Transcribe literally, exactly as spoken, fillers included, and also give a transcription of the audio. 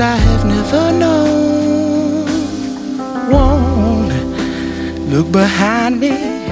I have never known. Won't look behind me.